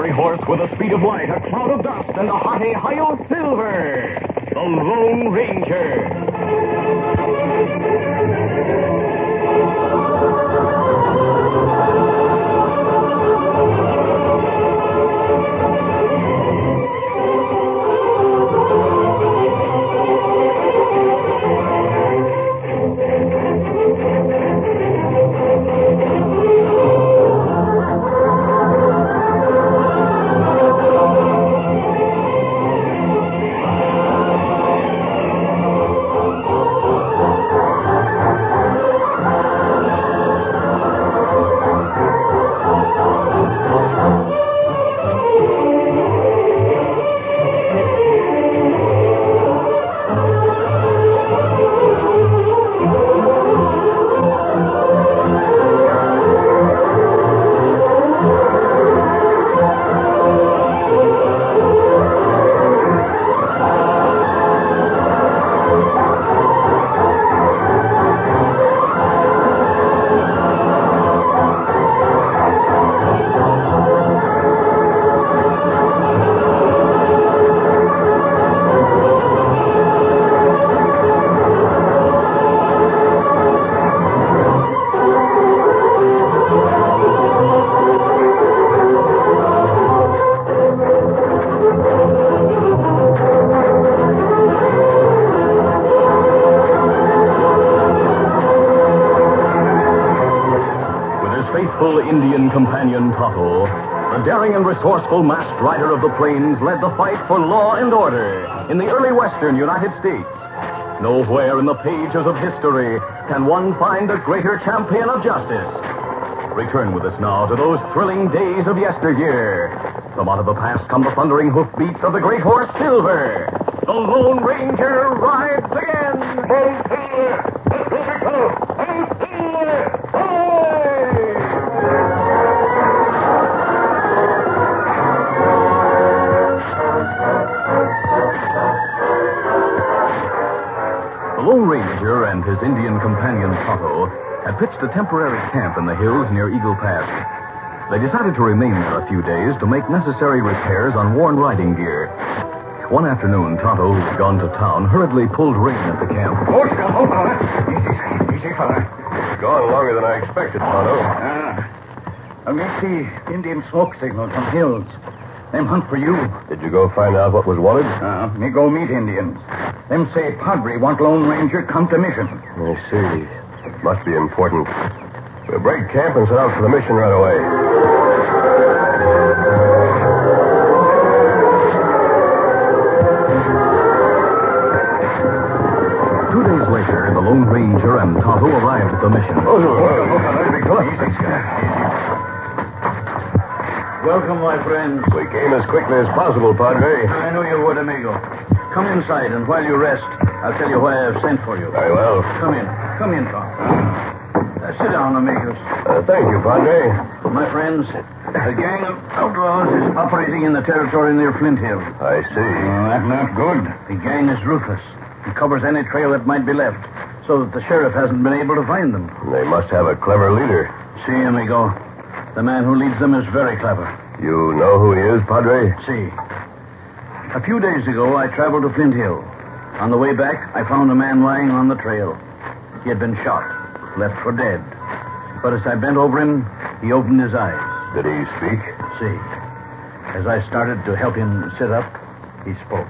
fiery horse with the speed of light, a cloud of dust, and a hearty Hi-Yo Silver, the Lone Ranger. Indian companion Tonto, the daring and resourceful masked rider of the plains, led the fight for law and order in the early western United States. Nowhere in the pages of history can one find a greater champion of justice. Return with us now to those thrilling days of yesteryear. From out of the past come the thundering hoofbeats of the great horse Silver. The Lone Ranger rides again. Hey, Silver! Hey, Silver! The Lone Ranger and his Indian companion Tonto had pitched a temporary camp in the hills near Eagle Pass. They decided to remain there a few days to make necessary repairs on worn riding gear. One afternoon, Tonto, who had gone to town, hurriedly pulled rein at the camp. Hold still, fella. Easy, fella. It's gone longer than I expected, Tonto. I may see Indian smoke signals from hills. Them hunt for you. Did you go find out what was wanted? Me go meet Indians. Them say Padre want Lone Ranger come to mission. I see. It must be important. We'll break camp and set out for the mission right away. 2 days later, the Lone Ranger and Tonto arrived at the mission. Welcome, my friends. We came as quickly as possible, Padre. I knew you would, amigo. Come inside, and while you rest, I'll tell you why I've sent for you. Very well. Come in, Tom. Sit down, amigos. Thank you, Padre. My friends, a gang of outlaws is operating in the territory near Flint Hill. I see. That's not good. The gang is ruthless. It covers any trail that might be left, so that the sheriff hasn't been able to find them. They must have a clever leader. See, amigo. The man who leads them is very clever. You know who he is, Padre? See. A few days ago, I traveled to Flint Hill. On the way back, I found a man lying on the trail. He had been shot, left for dead. But as I bent over him, he opened his eyes. Did he speak? See. As I started to help him sit up, he spoke.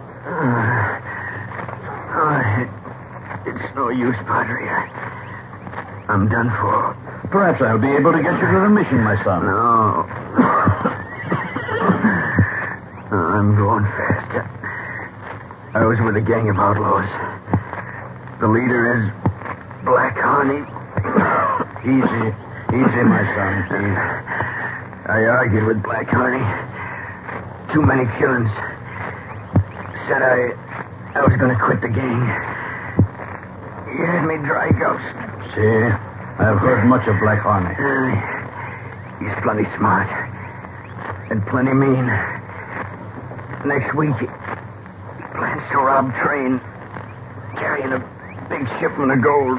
It's no use, Padre. I'm done for. Perhaps I'll be able to get you to the mission, my son. No. I'm going fast. I was with a gang of outlaws. The leader is Black Honey. Easy, my son. Easy. I argued with Black Honey. Too many killings. Said I was going to quit the gang. He had me dry gulched. See, I've heard much of Black Honey. He's plenty smart. And plenty mean. Next week, he plans to rob train, carrying a big shipment of gold.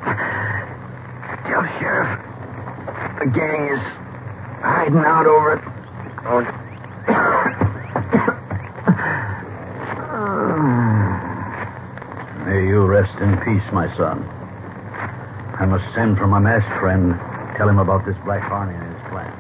Tell Sheriff the gang is hiding out over May you rest in peace, my son. I must send for my masked friend, tell him about this Black Harney and his plan.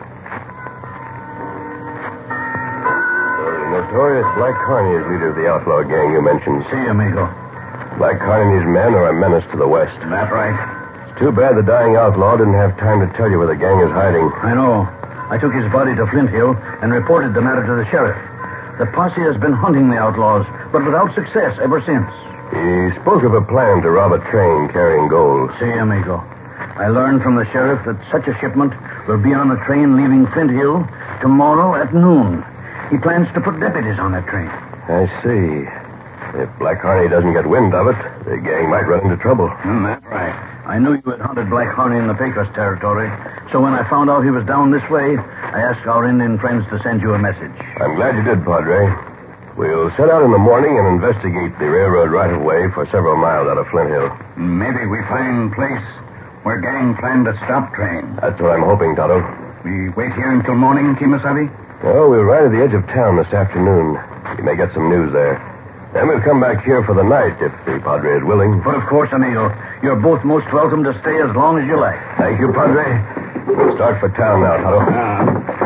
The notorious Black Harney is leader of the outlaw gang you mentioned. See, amigo. Black Harney and his men are a menace to the west. That right? It's too bad the dying outlaw didn't have time to tell you where the gang is hiding. I know. I took his body to Flint Hill and reported the matter to the sheriff. The posse has been hunting the outlaws, but without success ever since. He spoke of a plan to rob a train carrying gold. See, amigo. I learned from the sheriff that such a shipment will be on a train leaving Flint Hill tomorrow at noon. He plans to put deputies on that train. I see. If Black Harney doesn't get wind of it, the gang might run into trouble. That's right. I knew you had hunted Black Harney in the Pecos territory, so when I found out he was down this way, I asked our Indian friends to send you a message. I'm glad you did, Padre. We'll set out in the morning and investigate the railroad right-of-way for several miles out of Flint Hill. Maybe we find place where gang plan to stop train. That's what I'm hoping, Tonto. We wait here until morning, Kimasabi? Oh, we'll ride to the edge of town this afternoon. You may get some news there. Then we'll come back here for the night if the Padre is willing. But of course, amigo. You're both most welcome to stay as long as you like. Thank you, Padre. We'll start for town now, Tonto.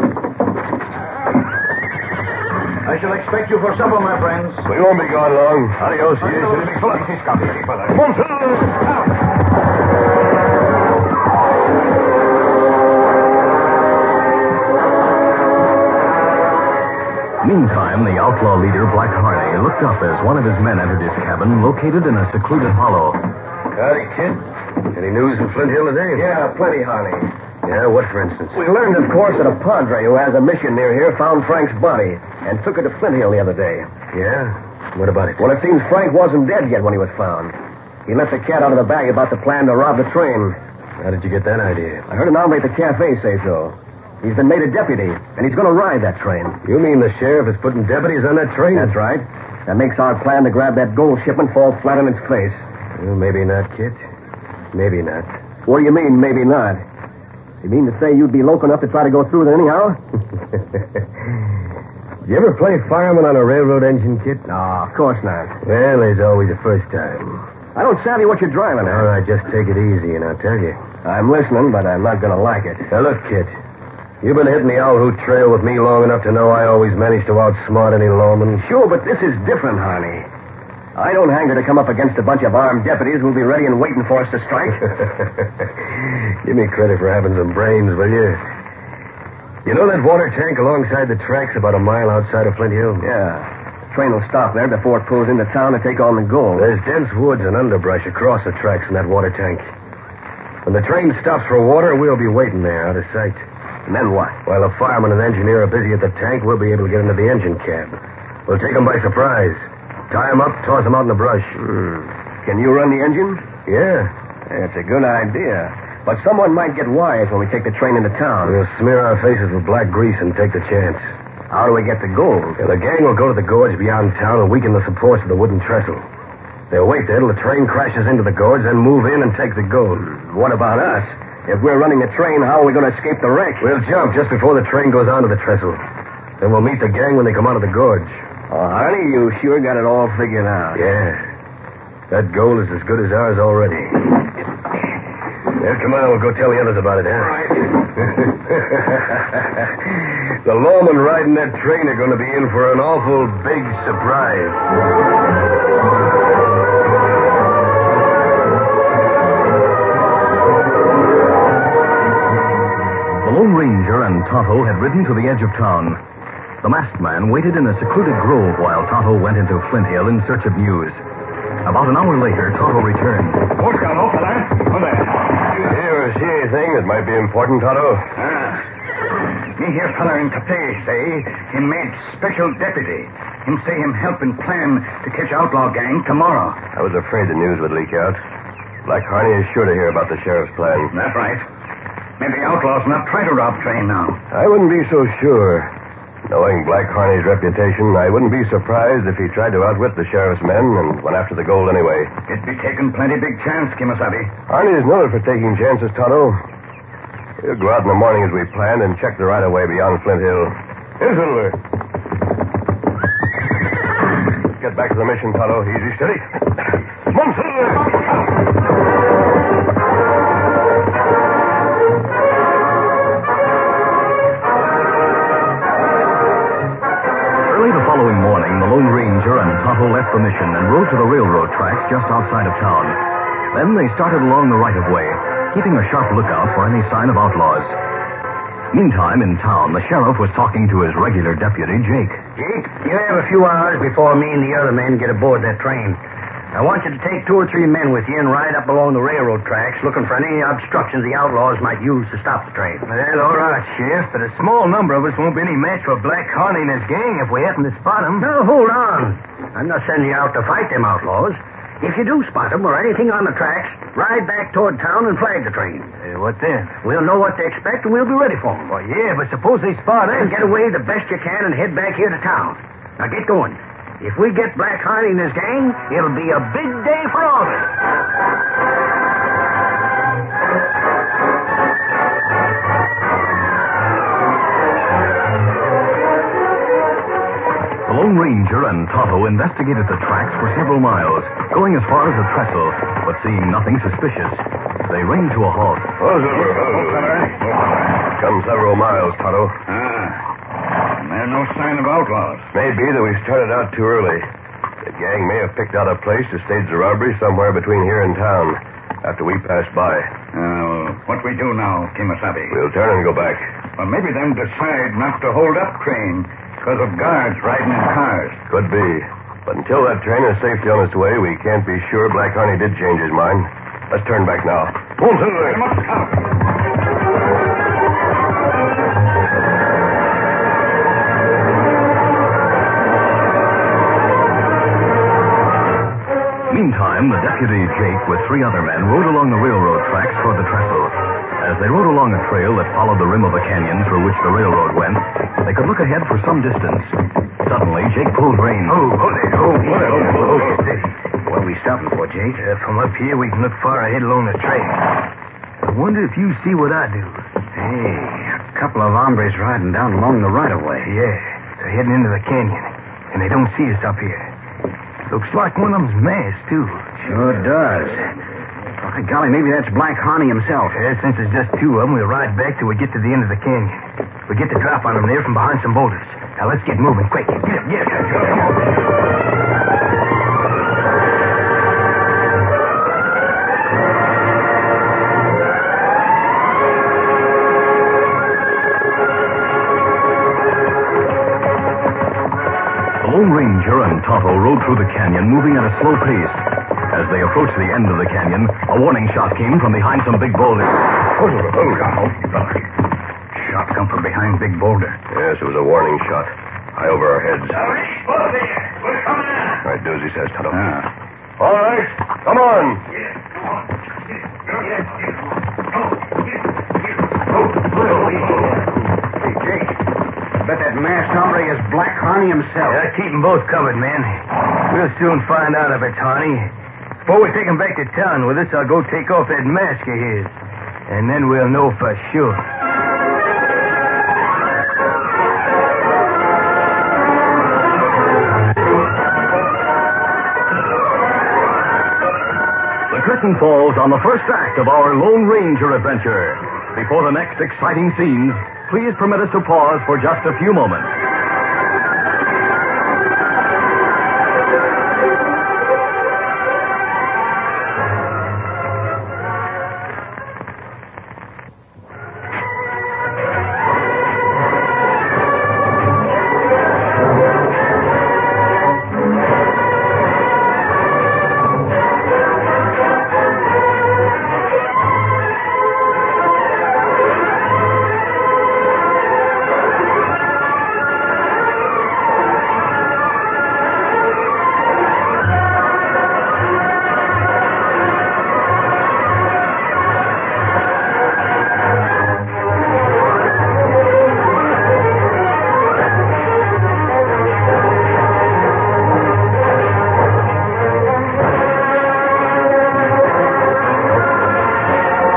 I shall expect you for supper, my friends. We won't be gone long. Adios. Come on, fellas. Meantime, the outlaw leader, Black Harney, looked up as one of his men entered his cabin, located in a secluded hollow. Howdy, kid. Any news in Flint Hill today? Yeah, plenty, Harney. Yeah, what, for instance? We learned, of course, that a padre who has a mission near here found Frank's body and took it to Flint Hill the other day. Yeah? What about it? Well, it seems Frank wasn't dead yet when he was found. He left the cat out of the bag about the plan to rob the train. How did you get that idea? I heard an hombre at the cafe say so. He's been made a deputy, and he's going to ride that train. You mean the sheriff is putting deputies on that train? That's right. That makes our plan to grab that gold shipment fall flat on its face. Well, maybe not, kid. Maybe not. What do you mean, maybe not? You mean to say you'd be loco enough to try to go through with it anyhow? Did you ever play fireman on a railroad engine, kid? No, of course not. Well, there's always a first time. I don't savvy what you're driving at. All right, just take it easy, and I'll tell you. I'm listening, but I'm not going to like it. Now, look, kid. You've been hitting the Owl Hoot Trail with me long enough to know I always manage to outsmart any lawman. Sure, but this is different, Harney. I don't hanker to come up against a bunch of armed deputies who'll be ready and waiting for us to strike. Give me credit for having some brains, will you? You know that water tank alongside the tracks about a mile outside of Flint Hill? Yeah. The train will stop there before it pulls into town to take on the gold. There's dense woods and underbrush across the tracks in that water tank. When the train stops for water, we'll be waiting there out of sight. And then what? While the fireman and engineer are busy at the tank, we'll be able to get into the engine cab. We'll take them by surprise. Tie them up, toss them out in the brush. Can you run the engine? Yeah. That's a good idea. But someone might get wise when we take the train into town. We'll smear our faces with black grease and take the chance. How do we get the gold? The gang will go to the gorge beyond town and weaken the supports of the wooden trestle. They'll wait there till the train crashes into the gorge, then move in and take the gold. What about us? If we're running the train, how are we going to escape the wreck? We'll jump just before the train goes onto the trestle. Then we'll meet the gang when they come out of the gorge. Oh, Harney, you sure got it all figured out. Yeah. That gold is as good as ours already. Well, come on, we'll go tell the others about it, huh? Right. The lawmen riding that train are going to be in for an awful big surprise. The Lone Ranger and Tonto had ridden to the edge of town. The masked man waited in a secluded grove while Tonto went into Flint Hill in search of news. About an hour later, Tonto returned. What's going on, fella? Come there. You ever see anything that might be important, Tonto? Me hear fella in Capri say him made special deputy. Him say him help and plan to catch outlaw gang tomorrow. I was afraid the news would leak out. Black Harney is sure to hear about the sheriff's plan. That's right. Maybe outlaws not try to rob train now. I wouldn't be so sure. Knowing Black Harney's reputation, I wouldn't be surprised if he tried to outwit the sheriff's men and went after the gold anyway. It'd be taking plenty big chance, Kimasabi. Harney is noted for taking chances, Tonto. We'll go out in the morning as we planned and check the right-of-way beyond Flint Hill. Here's Silver. Get back to the mission, Tonto. Easy, steady. Come on, Early the following morning, the Lone Ranger and Tonto left the mission and rode to the railroad tracks just outside of town. Then they started along the right-of-way, keeping a sharp lookout for any sign of outlaws. Meantime, in town, the sheriff was talking to his regular deputy, Jake. Jake, you have a few hours before me and the other men get aboard that train. I want you to take 2 or 3 men with you and ride up along the railroad tracks looking for any obstructions the outlaws might use to stop the train. Well, all right, Sheriff, but a small number of us won't be any match for Black Harney and his gang if we happen to spot him. Now, hold on. I'm not sending you out to fight them outlaws. If you do spot them or anything on the tracks, ride back toward town and flag the train. What then? We'll know what to expect and we'll be ready for them. Well, yeah, but suppose they spot us. Then get away the best you can and head back here to town. Now get going. If we get Black Harney and his gang, it'll be a big day for all of us. The Lone Ranger and Tonto investigated the tracks for several miles, going as far as the trestle, but seeing nothing suspicious. They reined to a halt. Come several miles, Tonto. There's no sign of outlaws. Maybe that we started out too early. The gang may have picked out a place to stage the robbery somewhere between here and town after we passed by. What we do now, Kimasabi? We'll turn and go back. Well, maybe them decide not to hold up train because of guards riding in cars. Could be. But until that train is safely on its way, we can't be sure Black Harney did change his mind. Let's turn back now. Meantime, the deputy, Jake, with 3 other men, rode along the railroad tracks toward the trestle. As they rode along a trail that followed the rim of a canyon through which the railroad went, they could look ahead for some distance. Suddenly, Jake pulled rein. Steady. What are we stopping for, Jake? From up here, we can look far ahead along the trail. I wonder if you see what I do. Hey, a couple of hombres riding down along the right-of-way. Yeah, they're heading into the canyon, and they don't see us up here. Looks like one of them's masked, too. Sure does. By golly, maybe that's Black Harney himself. Yeah, since it's just 2 of them, we'll ride back till we get to the end of the canyon. We'll get the drop on them there from behind some boulders. Now, let's get moving quick. Get up. The Lone Ranger and Tonto rode through the canyon, moving at a slow pace. As they approached the end of the canyon, a warning shot came from behind some big boulders. Shot come from behind Big Boulder. Yes, it was a warning shot. High over our heads. We're coming in. All right, do as he says, Tonto. All right, come on. Hey, Jake. I bet that masked hombre is Black Harney himself. Yeah, keep them both covered, man. We'll soon find out if it's Harney. Before we take him back to town with us, I'll go take off that mask of his. And then we'll know for sure. The curtain falls on the first act of our Lone Ranger adventure. Before the next exciting scenes, please permit us to pause for just a few moments.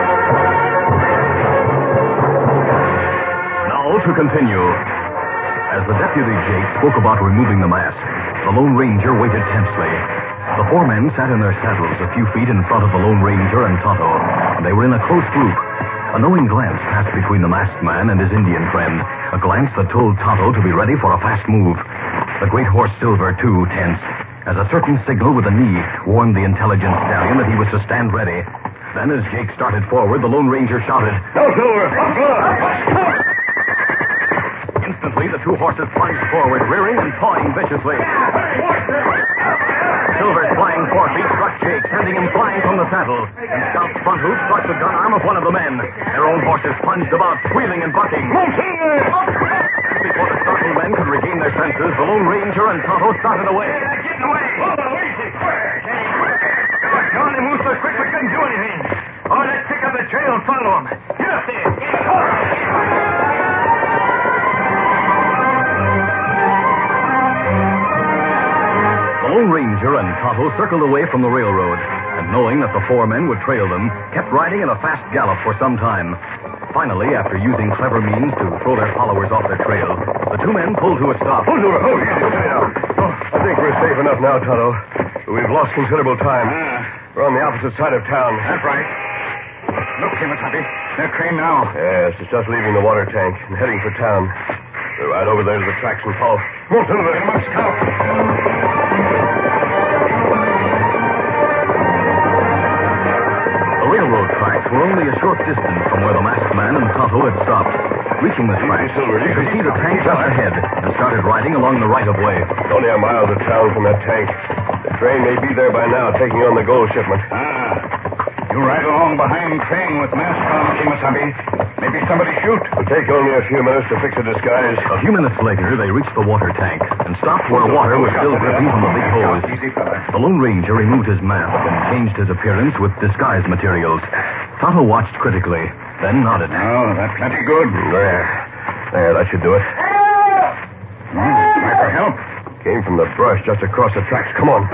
To continue. As the deputy Jake spoke about removing the mask, the Lone Ranger waited tensely. The four men sat in their saddles a few feet in front of the Lone Ranger and Tonto. They were in a close group. A knowing glance passed between the masked man and his Indian friend, a glance that told Tonto to be ready for a fast move. The great horse Silver, too, tensed, as a certain signal with a knee warned the intelligent stallion that he was to stand ready. Then, as Jake started forward, the Lone Ranger shouted, "No, Silver! Instantly, the two horses plunged forward, rearing and pawing viciously. Silver's flying forefeet struck Jake, sending him flying from the saddle. And Scout's front hoof struck the gun arm of one of the men. Their own horses plunged about, squealing and bucking. Before the startled men could regain their senses, the Lone Ranger and Tonto started away. Get away! Johnny moved so quick we couldn't do anything. Oh, let's pick up the trail and follow him. Get up there! The Lone Ranger and Tonto circled away from the railroad, and knowing that the four men would trail them, kept riding at a fast gallop for some time. Finally, after using clever means to throw their followers off their trail, the two men pulled to a stop. I think we're safe enough now, Tonto. We've lost considerable time. We're on the opposite side of town. That's right. Look, Kimasabi. They're trained now. Yes, it's just leaving the water tank and heading for town. We're right over there to the tracks and follow. Come on, Silver. Come on, Scout. The railroad tracks were only a short distance from where the masked man and Tonto had stopped. Reaching the tracks, they could see the tank just ahead and started riding along the right-of-way. It's only a mile to town from that tank. The train may be there by now, taking on the gold shipment. You ride along behind Crane with mask on, Kimasabi. Maybe somebody shoot. It'll take only a few minutes to fix a disguise. A few minutes later, they reached the water tank and stopped where water was still dripping from the big hose. Easy, fella. The Lone Ranger removed his mask and changed his appearance with disguise materials. Tonto watched critically, then nodded. Oh, that's plenty good. There, that should do it. Try for help. Came from the brush just across the tracks. Come on.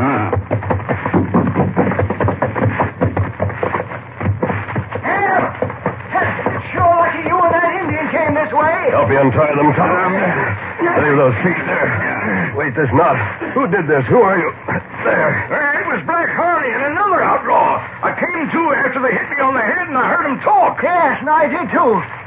Sure lucky you and that Indian came this way. Help me untie them, Tom. Leave those feet there. Wait, this knot. Who did this? Who are you? There. It was Black Harley and another outlaw. I came to after they hit me on the head and I heard them talk. Yes, and I did too.